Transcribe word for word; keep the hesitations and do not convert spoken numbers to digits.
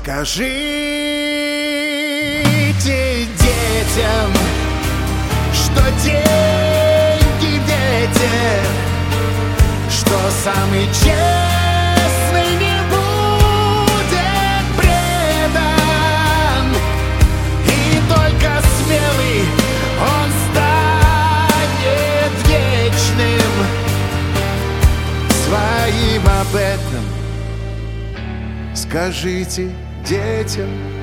Скажите детям, что деньги ветер, что самый честный не будет предан, и только смелый он станет вечным. Своим об этом скажите детям.